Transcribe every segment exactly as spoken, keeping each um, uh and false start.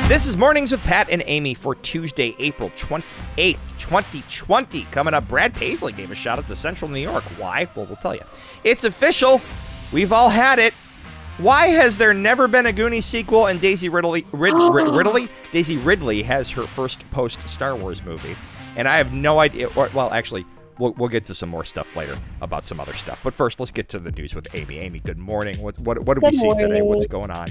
This is Mornings with Pat and Amy for Tuesday, April twenty-eighth, twenty twenty. Coming up, Brad Paisley gave a shout out to Central New York. Why? Well, we'll tell you. It's official. We've all had it. Why has there never been a Goonies sequel and Daisy Ridley, Rid, Rid, Ridley? Daisy Ridley has her first post-Star Wars movie. And I have no idea. Or, well, actually, we'll, we'll get to some more stuff later about some other stuff. But first, let's get to the news with Amy. Amy, good morning. What, what, what do we see today? What's going on?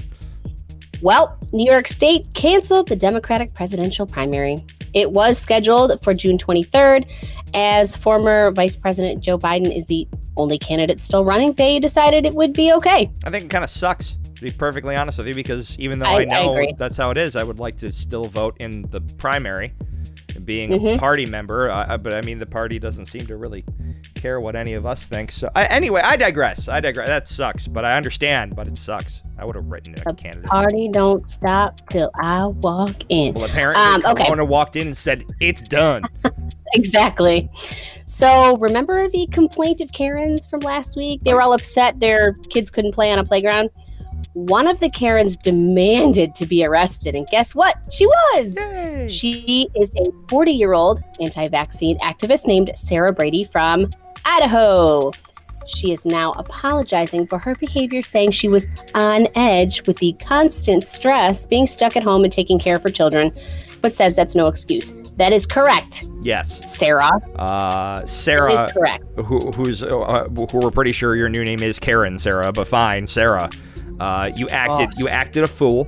Well, New York State canceled the Democratic presidential primary. It was scheduled for June twenty-third. As former Vice President Joe Biden is the only candidate still running, they decided it would be okay. I think it kind of sucks, to be perfectly honest with you, because even though I, I know I that's how it is, I would like to still vote in the primary, being mm-hmm. a party member. Uh, but I mean, the party doesn't seem to really care what any of us think. So I, anyway, I digress. I digress. That sucks, but I understand, but it sucks. I would have written a the candidate. Party don't stop till I walk in. Well, apparently, um, okay. Corona walked in and said, it's done. Exactly. So remember the complaint of Karens from last week? They were all upset their kids couldn't play on a playground. One of the Karens demanded to be arrested, and guess what? She was. Yay. She is a forty-year-old anti-vaccine activist named Sarah Brady from Idaho. She is now apologizing for her behavior, saying she was on edge with the constant stress being stuck at home and taking care of her children, but says that's no excuse. That is correct. Yes. Sarah. Uh, Sarah. That is correct. Who, who's, uh, who we're pretty sure your new name is Karen, Sarah, but fine, Sarah. Uh, you acted, oh. you acted a fool,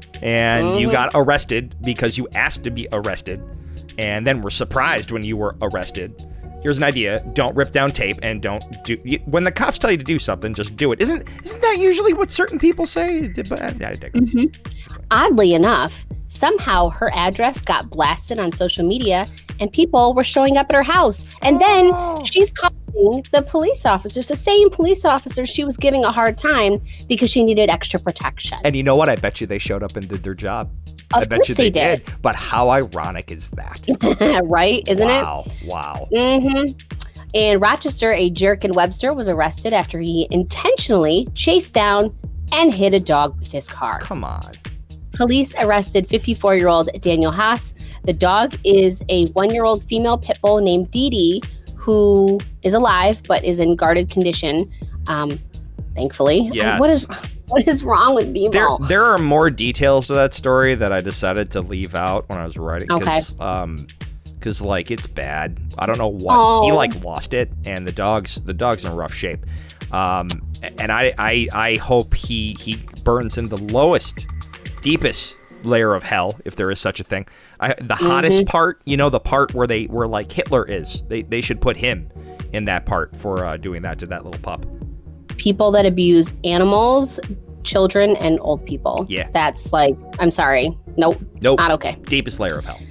and mm-hmm. you got arrested because you asked to be arrested, and then were surprised when you were arrested. Here's an idea: don't rip down tape, and don't do. When the cops tell you to do something, just do it. Isn't isn't that usually what certain people say? But I, I mm-hmm. Oddly enough, somehow her address got blasted on social media, and people were showing up at her house. And then oh. she's calling the police officers, the same police officers she was giving a hard time because she needed extra protection. And you know what? I bet you they showed up and did their job. Of I bet course you they, they did. did. But how ironic is that? Right? Isn't wow. it? Wow. Wow. Mm-hmm. In Rochester, a jerk in Webster was arrested after he intentionally chased down and hit a dog with his car. Come on. Police arrested fifty-four-year-old Daniel Haas. The dog is a one-year-old female pit bull named Dee Dee, who is alive but is in guarded condition, um, thankfully. Yes. What is what is wrong with Beemo? There, there are more details to that story that I decided to leave out when I was writing. Cause, okay. Um, because like it's bad. I don't know what oh. he like lost it, and the dog's the dog's in rough shape. Um, and I I I hope he he burns in the lowest, deepest layer of hell, if there is such a thing. I, the hottest mm-hmm. part, you know, the part where they where like Hitler is. They they should put him in that part for uh, doing that to that little pup. People that abuse animals, children, and old people. Yeah. That's like, I'm sorry. Nope. Nope. Not okay. Deepest layer of hell.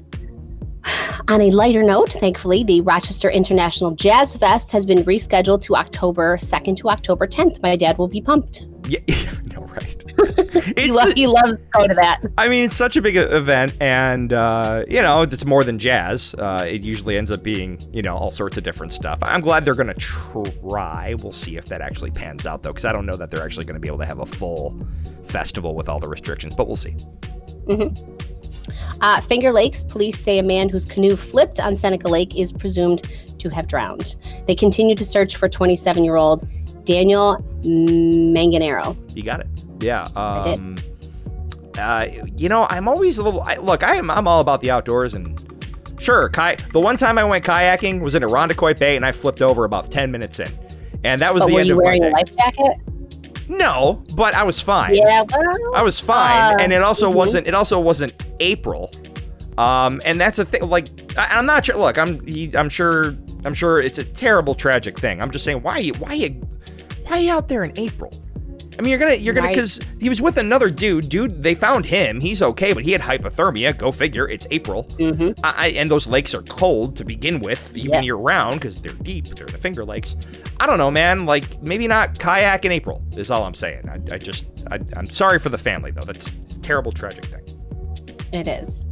On a lighter note, thankfully, the Rochester International Jazz Fest has been rescheduled to October second to October tenth. My dad will be pumped. Yeah, no, right. he, lo- he loves to go to that. I mean, it's such a big event, and, uh, you know, it's more than jazz. Uh, it usually ends up being, you know, all sorts of different stuff. I'm glad they're going to try. We'll see if that actually pans out, though, because I don't know that they're actually going to be able to have a full festival with all the restrictions, but we'll see. Mm-hmm. Uh, Finger Lakes, police say a man whose canoe flipped on Seneca Lake is presumed to have drowned. They continue to search for twenty-seven-year-old Daniel Manganero. You got it. Yeah. Um, I did. Uh, you know, I'm always a little. I, look, I am. I'm all about the outdoors, and sure, ki- the one time I went kayaking was in Irondequoit Bay, and I flipped over about ten minutes in, and that was but the were end you of my wearing day. a life jacket? No, but I was fine. Yeah, well, I was fine, uh, and it also mm-hmm. wasn't. It also wasn't April, um, and that's the thing. Like, I, I'm not sure. Look, I'm. He, I'm sure. I'm sure it's a terrible, tragic thing. I'm just saying, why? You, why? You, why are you out there in April? I mean, you're gonna, you're gonna, right. because he was with another dude. Dude, they found him. He's okay, but he had hypothermia. Go figure. It's April, mm-hmm. I, I, and those lakes are cold to begin with, even yes. year round, because they're deep. They're the Finger Lakes. I don't know, man. Like, maybe not kayak in April is all I'm saying. I, I just, I, I'm sorry for the family, though. That's a terrible, tragic thing. It is.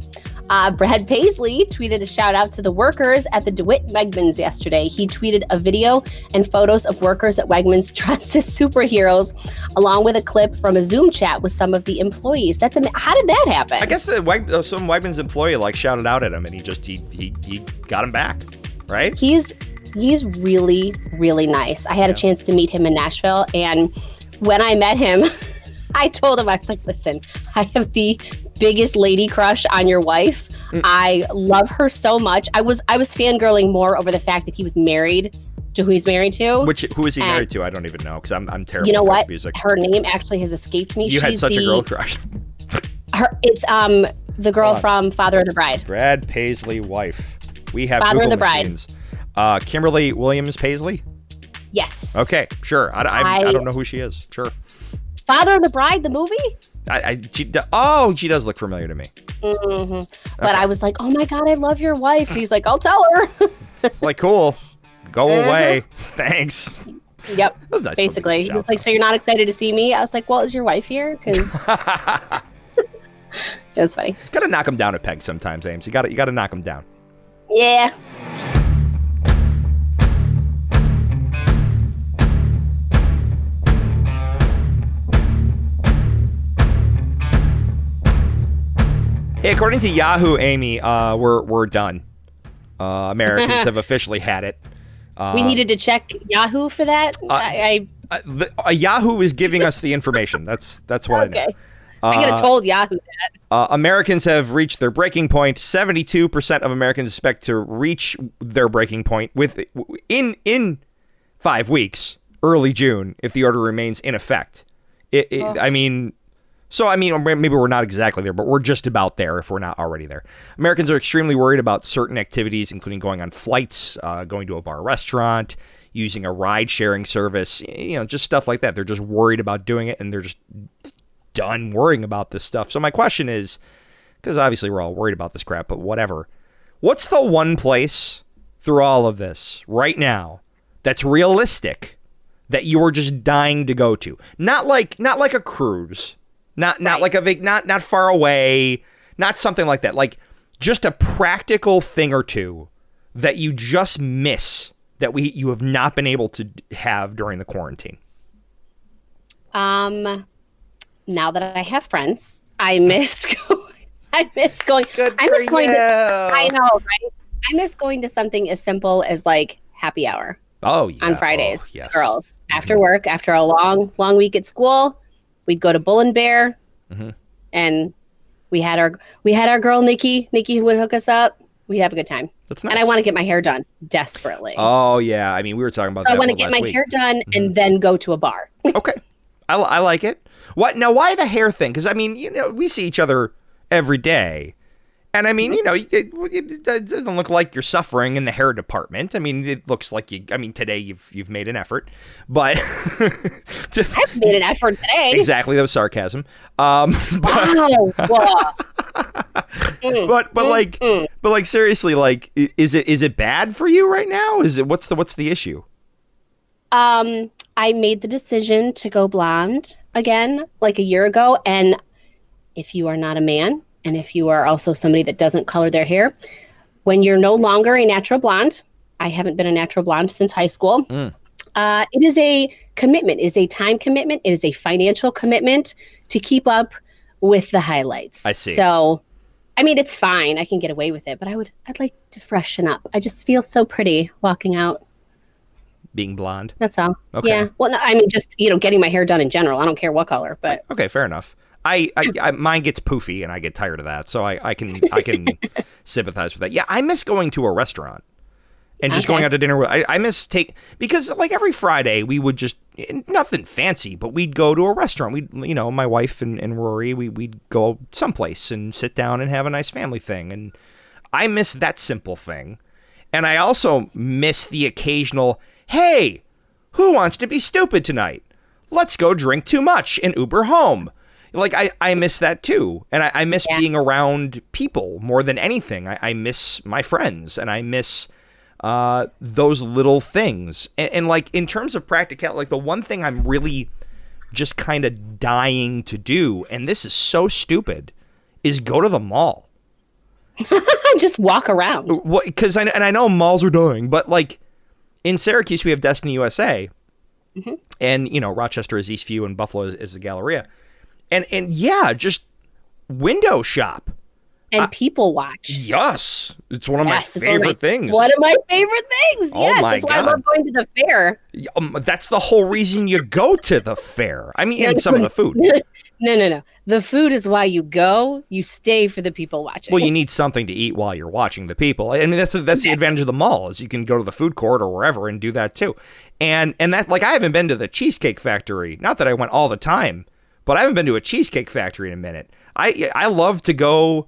Uh, Brad Paisley tweeted a shout out to the workers at the DeWitt Wegmans yesterday. He tweeted a video and photos of workers at Wegmans dressed as superheroes, along with a clip from a Zoom chat with some of the employees. That's am- how did that happen? I guess the Weg- uh, some Wegmans employee like shouted out at him, and he just he he, he got him back, right? He's he's really really nice. I had yeah. a chance to meet him in Nashville, and when I met him, I told him, I was like, "Listen, I have the biggest lady crush on your wife. Mm. I love her so much." I was I was fangirling more over the fact that he was married to who he's married to. Which who is he and married to? I don't even know because I'm I'm terrible. You know what? Music. Her name actually has escaped me. You She's had such the, a girl crush. Her it's um the girl from Father of the Bride. Brad Paisley wife. We have Father Google of the machines. Bride. Uh, Kimberly Williams Paisley. Yes. Okay, sure. I, I, I, I don't know who she is. Sure. Father of the Bride, the movie. I, I she, oh, she does look familiar to me. Mm-hmm. But okay. I was like, oh my God, I love your wife. He's like, I'll tell her. It's like, cool. Go mm-hmm. away. Thanks. Yep. That was nice. Basically. He was like, so you're not excited to see me? I was like, well, is your wife here? Because it was funny. Gotta knock him down a peg sometimes, Ames. You gotta, you gotta knock him down. Yeah. Hey, according to Yahoo, Amy, uh, we're we're done. Uh, Americans have officially had it. Uh, we needed to check Yahoo for that. Uh, I, I uh, the, uh, Yahoo is giving us the information. That's that's what okay. I know. I could have told Yahoo that. Uh, Americans have reached their breaking point. seventy-two percent of Americans expect to reach their breaking point with in in five weeks, early June, if the order remains in effect. It, it, oh. I mean. So, I mean, maybe we're not exactly there, but we're just about there if we're not already there. Americans are extremely worried about certain activities, including going on flights, uh, going to a bar or restaurant, using a ride-sharing service, you know, just stuff like that. They're just worried about doing it, and they're just done worrying about this stuff. So my question is, because obviously we're all worried about this crap, but whatever. What's the one place through all of this right now that's realistic that you are just dying to go to? Not like not like a cruise. Not not right. like a vac- not not far away, not something like that. Like just a practical thing or two that you just miss that we you have not been able to have during the quarantine. Um, now that I have friends, I miss going. I miss going. Good I miss for going. you. To, I know, right? I miss going to something as simple as like happy hour. Oh yeah. On Fridays, oh, yes. Girls after mm-hmm. work, after a long long week at school. We'd go to Bull and Bear, mm-hmm. and we had our we had our girl Nikki. Nikki who would hook us up. We have a good time. That's nice. And I want to get my hair done desperately. Oh yeah, I mean we were talking about. So that I want to get my week. hair done mm-hmm. and then go to a bar. Okay, I, I like it. What now? Why the hair thing? Because I mean, you know, we see each other every day. And I mean, you know, it, it doesn't look like you're suffering in the hair department. I mean, it looks like you. I mean, today you've you've made an effort, but to, I've made an effort today. Exactly, that was sarcasm. Um, but, wow. mm, but but mm, like mm. but like seriously, like is it is it bad for you right now? Is it what's the what's the issue? Um, I made the decision to go blonde again, like a year ago, and if you are not a man. And if you are also somebody that doesn't color their hair, when you're no longer a natural blonde, I haven't been a natural blonde since high school. Mm. Uh, it is a commitment. It is a time commitment. It is a financial commitment to keep up with the highlights. I see. So, I mean, it's fine. I can get away with it, but I would, I'd like to freshen up. I just feel so pretty walking out. Being blonde. That's all. Okay. Yeah. Well, no, I mean, just, you know, getting my hair done in general. I don't care what color, but. Okay, fair enough. I, I, I mine gets poofy and I get tired of that, so I, I can I can sympathize with that. Yeah, I miss going to a restaurant and just okay. going out to dinner. I, I miss take because like every Friday we would just nothing fancy, but we'd go to a restaurant. We'd you know my wife and, and Rory we we'd go someplace and sit down and have a nice family thing, and I miss that simple thing, and I also miss the occasional hey, who wants to be stupid tonight? Let's go drink too much and Uber home. Like, I, I miss that, too. And I, I miss yeah. being around people more than anything. I, I miss my friends, and I miss uh, those little things. And, and, like, in terms of practicality, like, the one thing I'm really just kind of dying to do, and this is so stupid, is go to the mall. Just walk around. What? Because I and I know malls are dying, but like in Syracuse we have Destiny U S A, mm-hmm. and you know Rochester is Eastview and Buffalo is, is the Galleria, and and yeah, just window shop. And uh, people watch. Yes. It's one of yes, my favorite one of my, things. One of my favorite things. Oh yes. my That's why God. I love going to the fair. Um, that's the whole reason you go to the fair. I mean, and some of the food. No, no, no. The food is why you go. You stay for the people watching. Well, you need something to eat while you're watching the people. I mean, that's the, that's the advantage of the mall is you can go to the food court or wherever and do that too. And and that like I haven't been to the Cheesecake Factory. Not that I went all the time, but I haven't been to a Cheesecake Factory in a minute. I I love to go.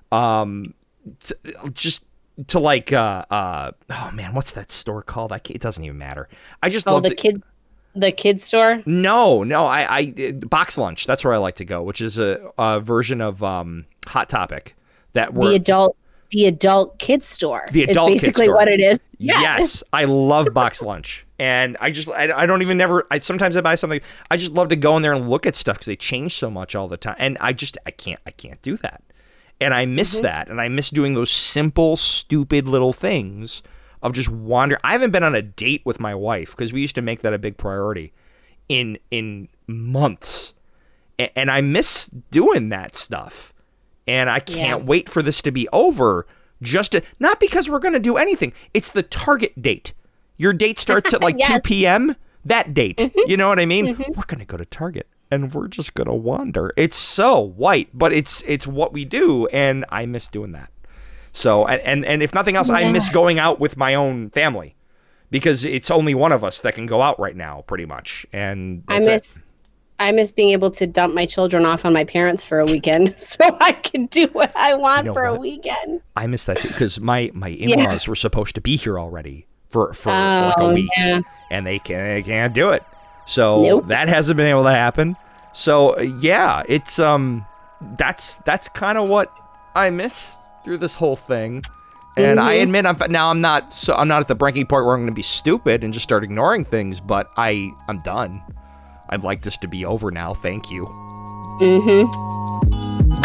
Um, to, just to like, uh, uh, oh man, what's that store called? I can't, it doesn't even matter. I just oh, love the to, kid, the kid store. No, no, I, I, Box Lunch. That's where I like to go, which is a, a version of um, Hot Topic that we're the adult, the adult kids store. The adult is basically kid store. what it is. Yeah. Yeah. Yes, I love Box Lunch, and I just, I, I don't even never. I sometimes I buy something. I just love to go in there and look at stuff because they change so much all the time, and I just, I can't, I can't do that. And I miss mm-hmm. that. And I miss doing those simple, stupid little things of just wander. I haven't been on a date with my wife because we used to make that a big priority in in months. A- and I miss doing that stuff. And I can't yeah. wait for this to be over. Just to, not because we're going to do anything. It's the Target date. Your date starts at like yes. two p.m. That date. Mm-hmm. You know what I mean? Mm-hmm. We're going to go to Target. And we're just gonna wander. It's so white, but it's it's what we do, and I miss doing that. So, and and, and if nothing else, yeah. I miss going out with my own family because it's only one of us that can go out right now, pretty much. And I miss, it. I miss being able to dump my children off on my parents for a weekend, so I can do what I want you know for what? a weekend. I miss that too because my my in-laws yeah. were supposed to be here already for for oh, like a week, yeah. and they can't they can't do it. So nope. that hasn't been able to happen. So yeah, it's um, that's that's kind of what I miss through this whole thing. And mm-hmm. I admit, I'm now I'm not so I'm not at the breaking point where I'm going to be stupid and just start ignoring things. But I I'm done. I'd like this to be over now. Thank you. Mm-hmm.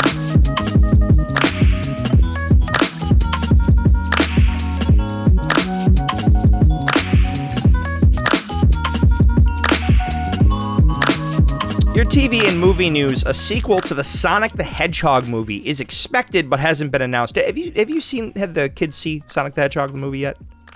Your T V and movie news: a sequel to the Sonic the Hedgehog movie is expected but hasn't been announced. Have you have you seen have the kids see Sonic the Hedgehog the movie yet?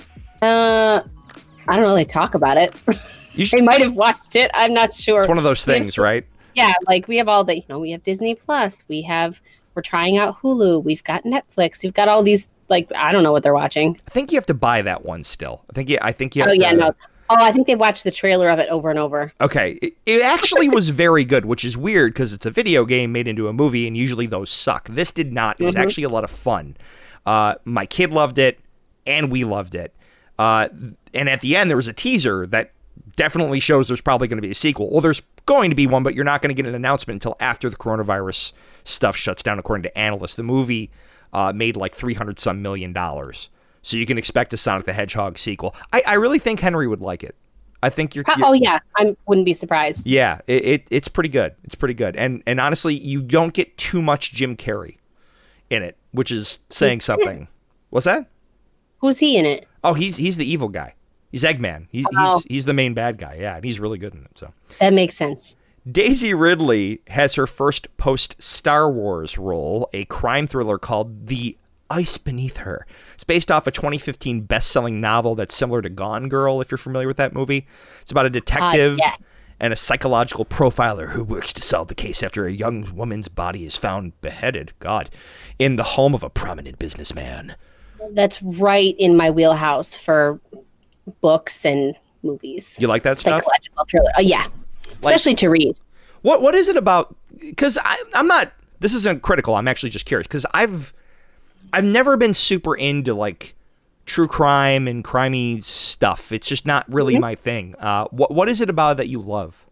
Uh, I don't really talk about it. You should, they might have watched it. I'm not sure. It's one of those things, right? Yeah, like we have all the, you know, we have Disney Plus, we have, we're trying out Hulu, we've got Netflix, we've got all these, like, I don't know what they're watching. I think you have to buy that one still. I think, yeah, I think you have oh, to. yeah, no. Oh, I think they've watched the trailer of it over and over. Okay. It, it actually was very good, which is weird because it's a video game made into a movie, and usually those suck. This did not. It was mm-hmm. actually a lot of fun. Uh, my kid loved it, and we loved it. Uh, and at the end, there was a teaser that definitely shows there's probably going to be a sequel. Well, there's going to be one, but you're not going to get an announcement until after the coronavirus stuff shuts down, according to analysts. The movie uh, made like three hundred some million dollars. So you can expect a Sonic the Hedgehog sequel. I, I really think Henry would like it. I think you're... you're oh, yeah. I wouldn't be surprised. Yeah, it, it it's pretty good. It's pretty good. And and honestly, you don't get too much Jim Carrey in it, which is saying something. What's that? Who's he in it? Oh, he's he's the evil guy. He's Eggman. He, oh. He's he's the main bad guy. Yeah, and he's really good in it. So that makes sense. Daisy Ridley has her first post-Star Wars role, a crime thriller called The Ice Beneath Her. It's based off a twenty fifteen best-selling novel that's similar to Gone Girl, if you're familiar with that movie. It's about a detective uh, yes. and a psychological profiler who works to solve the case after a young woman's body is found beheaded, God, in the home of a prominent businessman. That's right in my wheelhouse for books and movies. You like that stuff? Psychological thriller. Oh, yeah. Especially like, to read. What What is it about? Because I'm not, this isn't critical. I'm actually just curious because I've, I've never been super into like true crime and crimey stuff. It's just not really mm-hmm. my thing. Uh, what What is it about it that you love?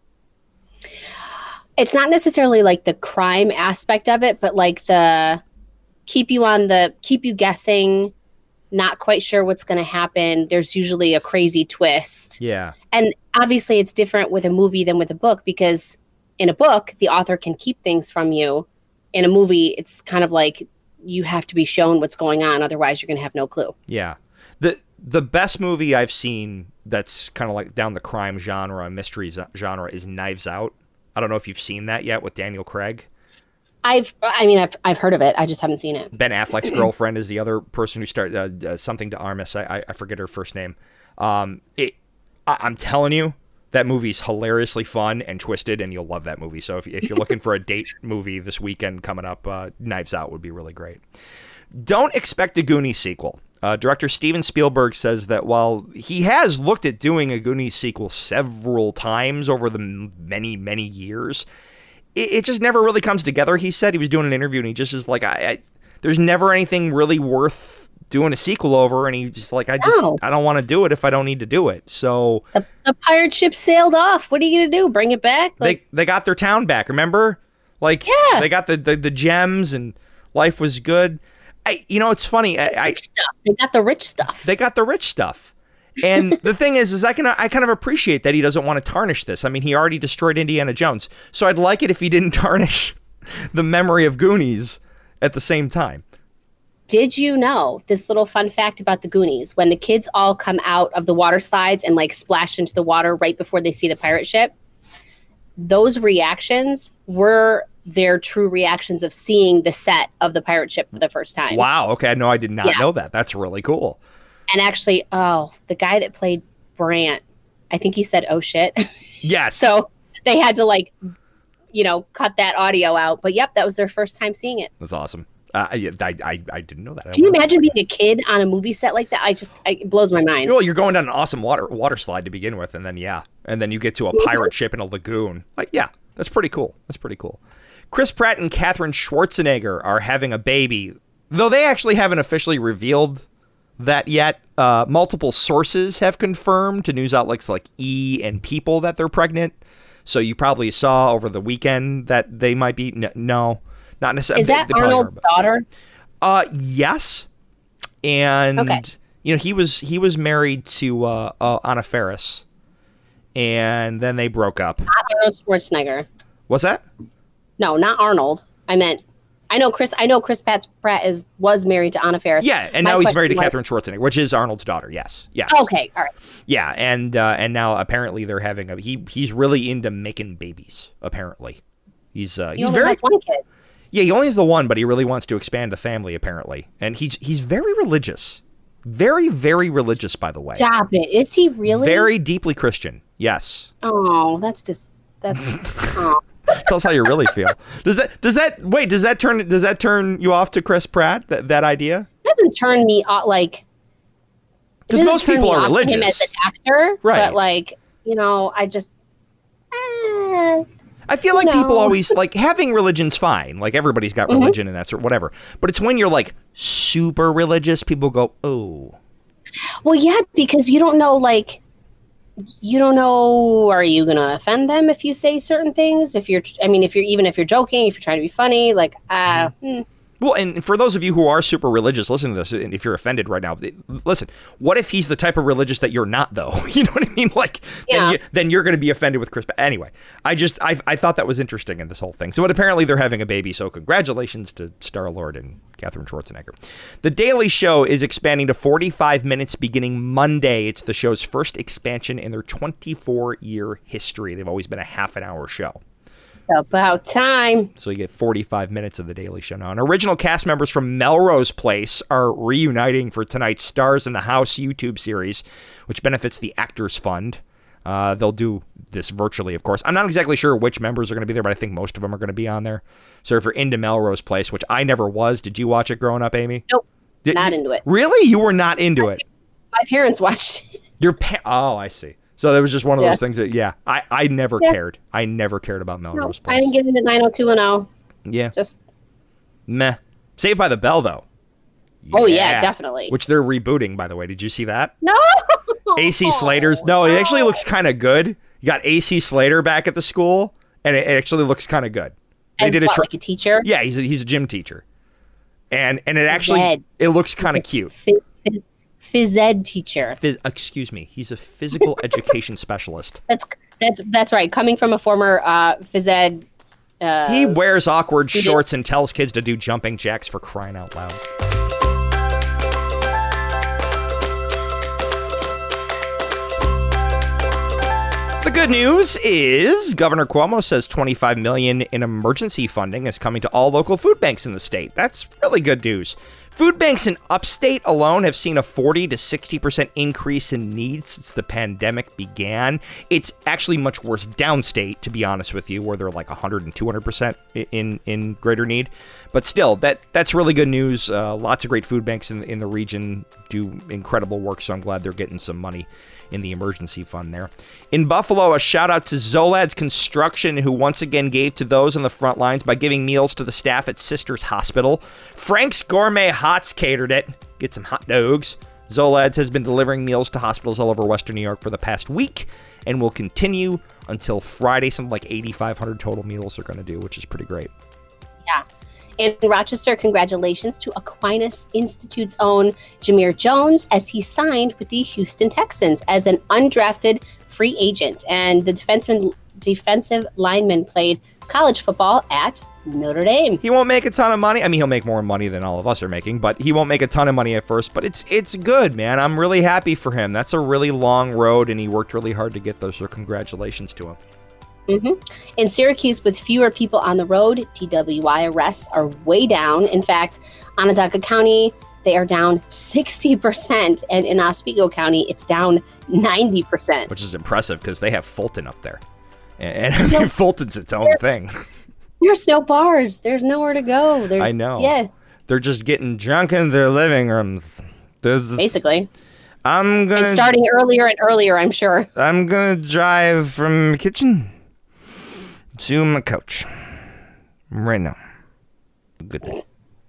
It's not necessarily like the crime aspect of it, but like the keep you on the, keep you guessing, not quite sure what's going to happen. There's usually a crazy twist. Yeah. And obviously it's different with a movie than with a book because in a book, the author can keep things from you. In a movie, it's kind of like you have to be shown what's going on. Otherwise, you're going to have no clue. Yeah. The the best movie I've seen that's kind of like down the crime genre, mystery genre is Knives Out. I don't know if you've seen that yet with Daniel Craig. I've, I mean, I've, I've heard of it. I just haven't seen it. Ben Affleck's girlfriend is the other person who started uh, uh, something to Armis. I, I forget her first name. Um, it, I, I'm telling you, that movie's hilariously fun and twisted, and you'll love that movie. So if, if you're looking for a date movie this weekend coming up, uh, Knives Out would be really great. Don't expect a Goonies sequel. Uh, director Steven Spielberg says that while he has looked at doing a Goonies sequel several times over the many, many years, it, it just never really comes together. He said he was doing an interview, and he just is like, I, I there's never anything really worth doing a sequel over, and he just like, I just, No. I don't want to do it if I don't need to do it. So The, the pirate ship sailed off. What are you going to do? Bring it back? Like, they they got their town back, remember? Like, Yeah. they got the, the, the gems, and life was good. I, you know, it's funny. I, I rich stuff. They got the rich stuff. they got the rich stuff. And the thing is, is I can I kind of appreciate that he doesn't want to tarnish this. I mean, he already destroyed Indiana Jones, so I'd like it if he didn't tarnish the memory of Goonies at the same time. Did you know this little fun fact about the Goonies? When the kids all come out of the water slides and like splash into the water right before they see the pirate ship, those reactions were their true reactions of seeing the set of the pirate ship for the first time. Wow. Okay. No, I did not Yeah. know that. That's really cool. And actually, oh, the guy that played Brant, I think he said, oh shit. Yes. So they had to like, you know, cut that audio out. But yep, that was their first time seeing it. That's awesome. Uh, I, I, I, I didn't know that. I Can you would've- imagine being a kid on a movie set like that? I just, I, it blows my mind. Well, you're going down an awesome water water slide to begin with, and then yeah, and then you get to a pirate ship in a lagoon. Like, yeah, that's pretty cool. That's pretty cool. Chris Pratt and Katherine Schwarzenegger are having a baby, though they actually haven't officially revealed that yet. Uh, multiple sources have confirmed to news outlets like E! and People that they're pregnant. So you probably saw over the weekend that they might be. No, no not necessarily. Is that Arnold's daughter? Uh, yes. And Okay. you know, he was he was married to uh, uh, Anna Faris, and then they broke up. Not Arnold Schwarzenegger. What's that? No, not Arnold. I meant, I know Chris. I know Chris Pratt Pratt is was married to Anna Faris. Yeah, and My now he's question married to was- Katherine Schwarzenegger, which is Arnold's daughter. Yes, yes. Okay, all right. Yeah, and uh, and now apparently they're having a he he's really into making babies. Apparently, he's uh, He he's only very has one kid. yeah he only has the one, but he really wants to expand the family apparently, and he's he's very religious, very very religious by the way. Stop it. Is he really? Very deeply Christian. Yes. Oh, that's just that's. oh. Tell us how you really feel. Does that does that wait? Does that turn does that turn you off to Chris Pratt? That that idea? Doesn't turn me off like. it 'Cause doesn't most turn people me are off Him religious. as an actor, Right. But like, you know, I just. eh. I feel like No. people always like having religion's fine. Like everybody's got Mhm. religion and that's whatever. But it's when you're like super religious, people go, oh, Well, yeah, because you don't know, like, you don't know, are you going to offend them if you say certain things? If you're, I mean, if you're, even if you're joking, if you're trying to be funny, like, ah, hmm. Well, and for those of you who are super religious, listen to this. And if you're offended right now, listen. What if he's the type of religious that you're not, though? You know what I mean? Like, Yeah. then, you, then you're going to be offended with Chris. But anyway, I just I, I thought that was interesting in this whole thing. So, but apparently they're having a baby. So, congratulations to Star-Lord and Katherine Schwarzenegger. The Daily Show is expanding to forty-five minutes beginning Monday. It's the show's first expansion in their twenty-four year history. They've always been a half an hour show. It's about time. So you get forty-five minutes of The Daily Show now. And original cast members from Melrose Place are reuniting for tonight's Stars in the House YouTube series, which benefits the Actors Fund. Uh, they'll do this virtually, of course. I'm not exactly sure which members are going to be there, but I think most of them are going to be on there. So if you're into Melrose Place, which I never was, did you watch it growing up, Amy? Nope, Did, not into it. Really? You were not into it? My parents watched it. Your pa- Oh, I see. So there was just one of Yeah. those things that, yeah, I, I never Yeah. cared. I never cared about No, Melrose I Place. didn't get into nine oh two one oh. Yeah. Just, Meh. Saved by the Bell, though. oh, yeah, definitely. Which they're rebooting, by the way. Did you see that? no! A C Slater's. No, it actually looks kind of good. You got A C Slater back at the school, and it actually looks kind of good. They As did a what, tr- like a teacher? Yeah, he's a, he's a gym teacher, and and it actually Ed. it looks kind of cute. Phys, phys, phys ed teacher. Phys- excuse me, he's a physical education specialist. That's that's that's right. Coming from a former uh, phys ed Uh, he wears awkward student. shorts and tells kids to do jumping jacks, for crying out loud. The good news is Governor Cuomo says twenty-five million dollars in emergency funding is coming to all local food banks in the state. That's really good news. Food banks in upstate alone have seen a forty to sixty percent increase in needs since the pandemic began. It's actually much worse downstate, to be honest with you, where they're like one hundred and two hundred percent in, in greater need. But still, that that's really good news. Uh, lots of great food banks in, in the region do incredible work, so I'm glad they're getting some money in the emergency fund there. In Buffalo, a shout out to Zolad's Construction, who once again gave to those on the front lines by giving meals to the staff at Sisters Hospital. Frank's Gourmet Hots catered it. Get some hot dogs. Zolad's has been delivering meals to hospitals all over Western New York for the past week and will continue until Friday. Something like eighty-five hundred total meals they're going to do, which is pretty great. Yeah. In Rochester, congratulations to Aquinas Institute's own Jameer Jones as he signed with the Houston Texans as an undrafted free agent. And the defenseman, defensive lineman played college football at Notre Dame. He won't make a ton of money. I mean, he'll make more money than all of us are making, but he won't make a ton of money at first. But it's it's good, man. I'm really happy for him. That's a really long road, and he worked really hard to get there, so congratulations to him. Mm-hmm. In Syracuse, with fewer people on the road, D W I arrests are way down. In fact, Onondaga County, they are down sixty percent. And in Oswego County, it's down ninety percent. Which is impressive because they have Fulton up there. And, and I mean, no, Fulton's its own thing. There's no bars. There's nowhere to go. There's, I know. Yeah. They're just getting drunk in their living rooms. There's, Basically. I'm gonna. And starting earlier and earlier, I'm sure. I'm going to drive from the kitchen to my couch right now. Good day.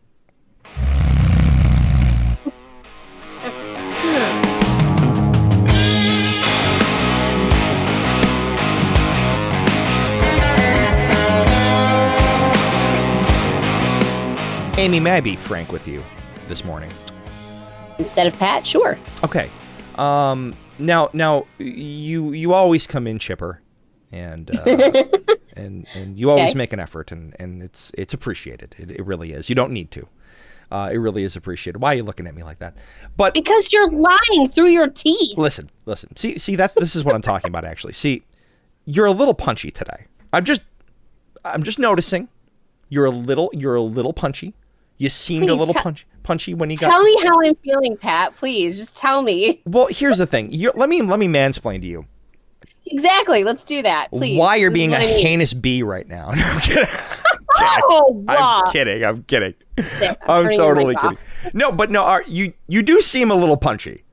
Amy, may I be frank with you this morning? Instead of Pat, sure. Okay. Um. Now, now you you always come in chipper, and uh, and and you always Okay. make an effort, and, and it's it's appreciated. It, it really is. You don't need to. Uh, it really is appreciated. Why are you looking at me like that? But Because you're lying through your teeth. listen, listen. See, see. That's this is what I'm talking about. Actually, see, you're a little punchy today. I'm just I'm just noticing. You're a little you're a little punchy. You seemed a Please little te- punch, punchy when you Tell got. me how I'm feeling, Pat. Please, just tell me. Well, here's the thing. You're, let me let me mansplain to you Exactly. Let's do that, please. why you're This is being a what I need. heinous bee right now. No, I'm kidding. Oh, wow. I'm kidding. I'm kidding. There, I'm I'm turning your totally mic kidding. off. No, but no. Are, you you do seem a little punchy.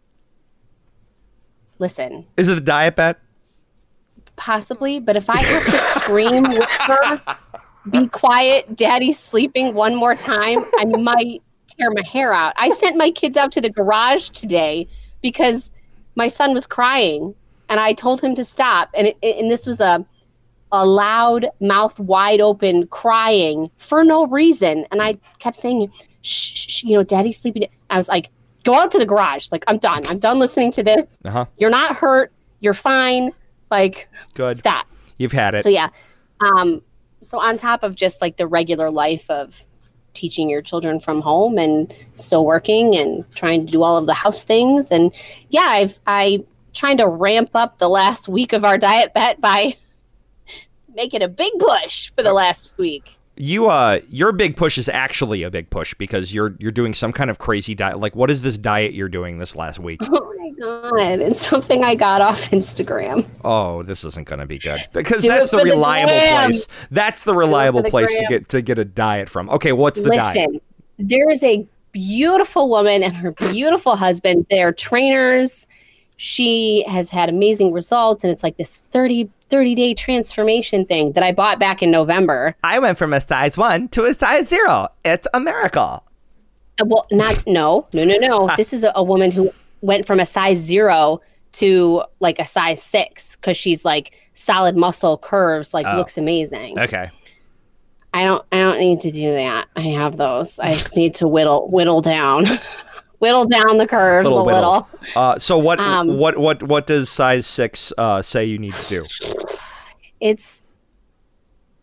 Listen, Is it the diet, bet? possibly, but if I have to scream, whisper, be quiet, daddy's sleeping one more time, I might tear my hair out. I sent my kids out to the garage today because my son was crying and I told him to stop. And it, and this was a, a loud, mouth wide open crying for no reason. And I kept saying, shh, shh, shh, you know, daddy's sleeping. I was like, go out to the garage. Like, I'm done. I'm done listening to this. Uh-huh. You're not hurt. You're fine. Like, Good. stop. You've had it. So yeah. Um, so on top of just like the regular life of teaching your children from home and still working and trying to do all of the house things. And yeah, I've, I trying to ramp up the last week of our diet bet by making a big push for the last week. You uh, your big push is actually a big push because you're you're doing some kind of crazy diet. Like, what is this diet you're doing this last week? Oh my God. It's something I got off Instagram. Oh, this isn't going to be good because Do that's it the for the reliable gram. place. That's the reliable the place to gram. get to get a diet from. Okay, what's the diet? Listen, there is a beautiful woman and her beautiful husband. They're trainers. She has had amazing results, and it's like this thirty, thirty day transformation thing that I bought back in November. I went from a size one to a size zero. It's a miracle. Uh, Well, not, no, no, no, no. This is a, a woman who went from a size zero to like a size six because she's like solid muscle curves, like Oh. looks amazing. Okay. I don't, I don't need to do that. I have those. I just need to whittle, whittle down, whittle down the curves Little a whittle. little. Uh, so what Um, what what what does size six uh, say you need to do? It's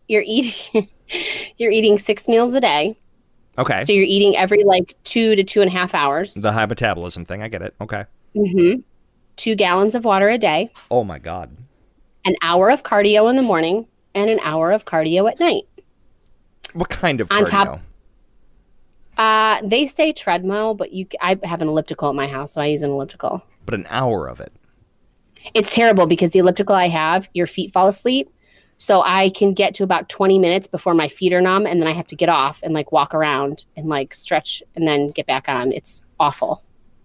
you're eating you're eating six meals a day. Okay. So you're eating every like two to two and a half hours. The high metabolism thing. I get it. Okay. Mm-hmm. Two gallons of water a day. Oh my God. An hour of cardio in the morning and an hour of cardio at night. What kind of On cardio? top- Uh, they say treadmill, but you. I have an elliptical at my house, so I use an elliptical. But an hour of it. It's terrible because the elliptical I have, your feet fall asleep. So I can get to about twenty minutes before my feet are numb, and then I have to get off and like walk around and like stretch and then get back on. It's awful.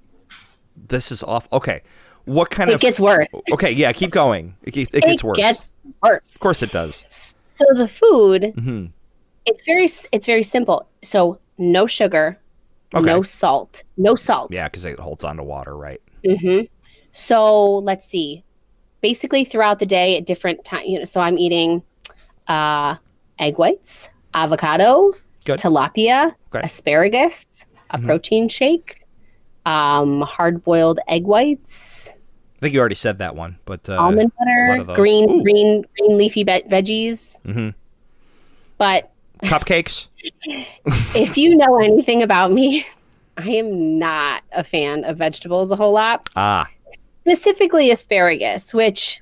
This is awful. Okay. What kind It of... It gets worse. Okay, yeah, keep going. It, it gets worse. It gets worse. Of course it does. So the food, Mm-hmm. it's very it's very simple. So no sugar, Okay. no salt, no salt. Yeah, because it holds on to water, right? Mm-hmm. So let's see. Basically, throughout the day at different times, you know, so I'm eating uh, egg whites, avocado, Good. tilapia, Okay. asparagus, a Mhm. protein shake, um, hard-boiled egg whites, I think you already said that one, but... Uh, almond a lot butter, of those. green, Ooh. green, green leafy ve- veggies. Mm-hmm. But Cupcakes? if you know anything about me, I am not a fan of vegetables a whole lot. Ah. Specifically asparagus, which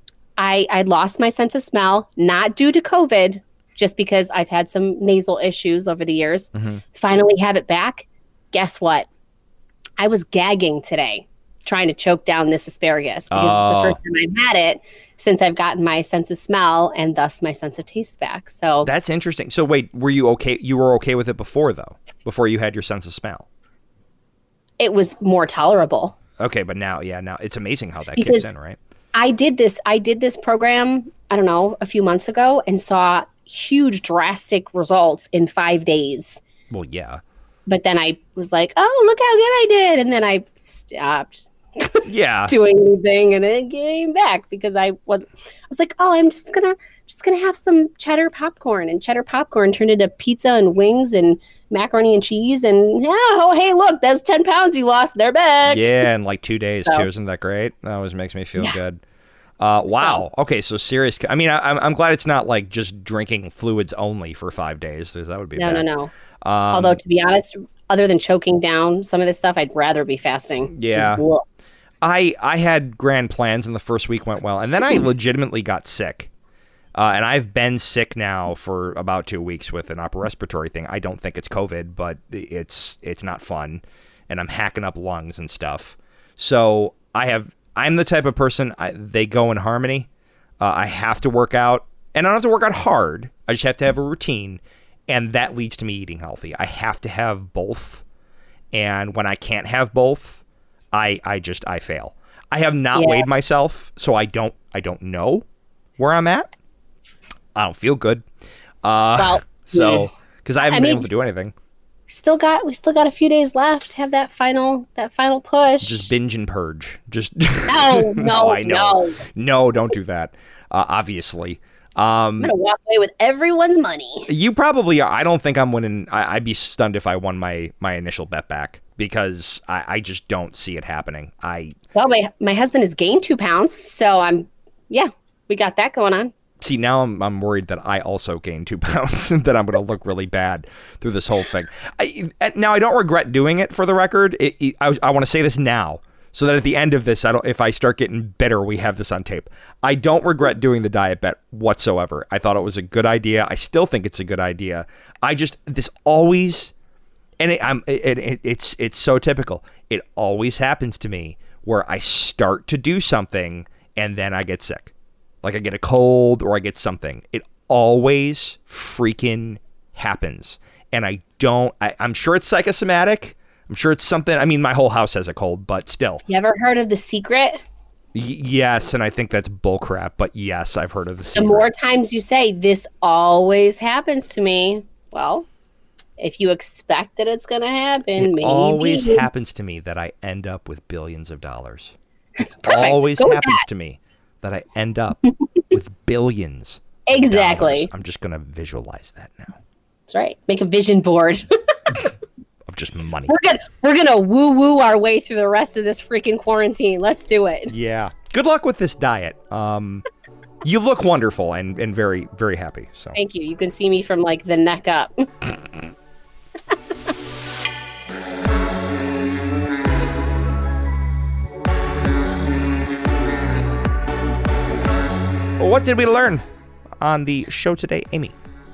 I I lost my sense of smell, not due to COVID, just because I've had some nasal issues over the years. Mhm. Finally have it back. Guess what? I was gagging today trying to choke down this asparagus because Oh. it's the first time I've had it since I've gotten my sense of smell and thus my sense of taste back. So That's interesting. So wait, were you okay? You were okay with it before, though? Before you had your sense of smell? it was more tolerable. Okay, but now, yeah, now it's amazing how that Because- kicks in, right? I did this. I did this program. I don't know, a few months ago, and saw huge, drastic results in five days. Well, yeah. But then I was like, "Oh, look how good I did!" And then I stopped Yeah. doing anything, and it came back because I was. I was like, "Oh, I'm just gonna, just gonna have some cheddar popcorn," and cheddar popcorn turned into pizza and wings and macaroni and cheese, and yeah, oh, hey, look, that's ten pounds you lost. They're back. Yeah, in like two days, So- too. Isn't that great? That always makes me feel Yeah. good. Uh, wow. Okay, so serious. I mean, I, I'm I'm glad it's not like just drinking fluids only for five days. 'Cause that would be No, bad. no, no. Um, Although, to be honest, other than choking down some of this stuff, I'd rather be fasting. Yeah. It's whoa. I I had grand plans, and the first week went well, and then I legitimately got sick. Uh, and I've been sick now for about two weeks with an upper respiratory thing. I don't think it's COVID, but it's it's not fun, and I'm hacking up lungs and stuff. So I have I'm the type of person I, they go in harmony. Uh, I have to work out, and I don't have to work out hard. I just have to have a routine, and that leads to me eating healthy. I have to have both, and when I can't have both, I I just I fail. I have not Yeah. weighed myself, so I don't I don't know where I'm at. I don't feel good. Uh, Well, so because I haven't I been mean, able to do anything, Still got we still got a few days left. Have that final that final push. just binge and purge. Just no, no, I know. no. No, don't do that. Uh, obviously, um, I'm gonna walk away with everyone's money. you probably are. I don't think I'm winning. I, I'd be stunned if I won my my initial bet back because I, I just don't see it happening. I Well, my my husband has gained two pounds, so I'm yeah, we got that going on. See, now I'm I'm worried that I also gained two pounds and that I'm going to look really bad through this whole thing. I, now, I don't regret doing it, for the record. It, it, I, I want to say this now so that at the end of this, I don't. If I start getting bitter, we have this on tape. I don't regret doing the diet bet whatsoever. I thought it was a good idea. I still think it's a good idea. I just, this always, and it, I'm, it, it, it's it's so typical. It always happens to me where I start to do something and then I get sick. Like I get a cold or I get something. It always freaking happens. And I don't, I, I'm sure it's psychosomatic. I'm sure it's something, I mean, my whole house has a cold, but still. You ever heard of The Secret? Y- yes, and I think that's bullcrap, but yes, I've heard of the The secret. more times you say, this always happens to me, well, if you expect that it's going to happen, It maybe. always happens to me that I end up with billions of dollars. It always Go with happens that. to me that I end up with billions. of Exactly. dollars. I'm just going to visualize that now That's right. Make a vision board. of just money. we're gonna we're gonna woo woo our way through the rest of this freaking quarantine. Let's do it. Yeah. Good luck with this diet. Um, You look wonderful and, and very, very happy. So Thank you. You can see me from like the neck up. Well, what did we learn on the show today, Amy?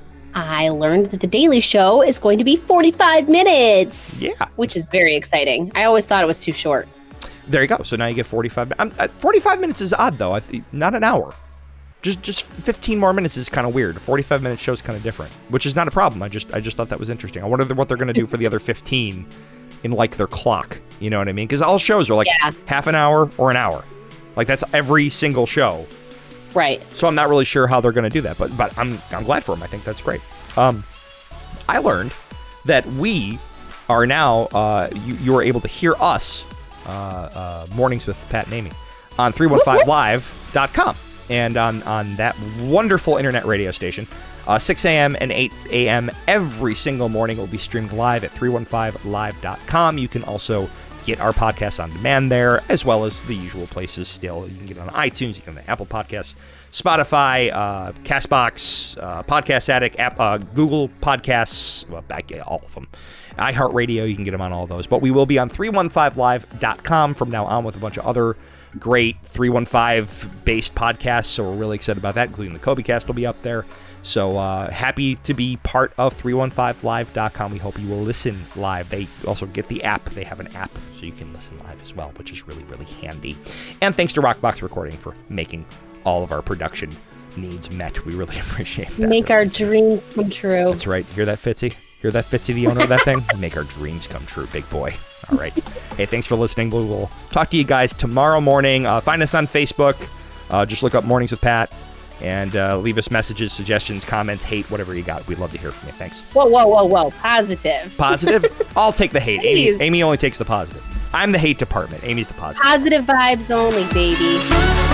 I learned that The Daily Show is going to be forty-five minutes. Yeah. Which is very exciting. I always thought it was too short. There you go. So now you get forty-five minutes. Um, forty-five minutes is odd, though. I th- not an hour. Just just fifteen more minutes is kind of weird. A forty-five minute show is kind of different, which is not a problem. I just I just thought that was interesting. I wonder what they're going to do for the other fifteen in like their clock. You know what I mean? Because all shows are like Yeah. half an hour or an hour. Like that's every single show. Right. So I'm not really sure how they're going to do that, but but I'm I'm glad for them. I think that's great. Um, I learned that we are now uh, you you are able to hear us uh, uh, mornings with Pat and Amy on three one five live dot com and on on that wonderful internet radio station. Uh, six a.m. and eight a.m. every single morning will be streamed live at three one five live dot com. You can also get our podcast on demand there, as well as the usual places still. You can get it on iTunes, you can get it on Apple Podcasts, Spotify, uh, CastBox, uh, Podcast Addict, app, uh, Google Podcasts, well, back all of them. iHeartRadio, you can get them on all those. But we will be on three one five live dot com from now on with a bunch of other great three one five-based podcasts, so we're really excited about that, including the KobeCast will be up there. So uh, happy to be part of three one five live dot com. We hope you will listen live. They also get the app. They have an app, so you can listen live as well, which is really, really handy. And thanks to Rockbox Recording for making all of our production needs met. We really appreciate that. Make our dreams come true. That's right. Hear that, Fitzy? Hear that, Fitzy, the owner of that thing? Make our dreams come true, big boy. All right. Hey, thanks for listening. We will talk to you guys tomorrow morning. Uh, find us on Facebook. Uh, just look up Mornings with Pat. And uh, leave us messages, suggestions, comments, hate, whatever you got. We'd love to hear from you. Thanks. Whoa, whoa, whoa, whoa. Positive. Positive? I'll take the hate. Amy, Please. Amy only takes the positive. I'm the hate department. Amy's the positive. Positive vibes only, baby.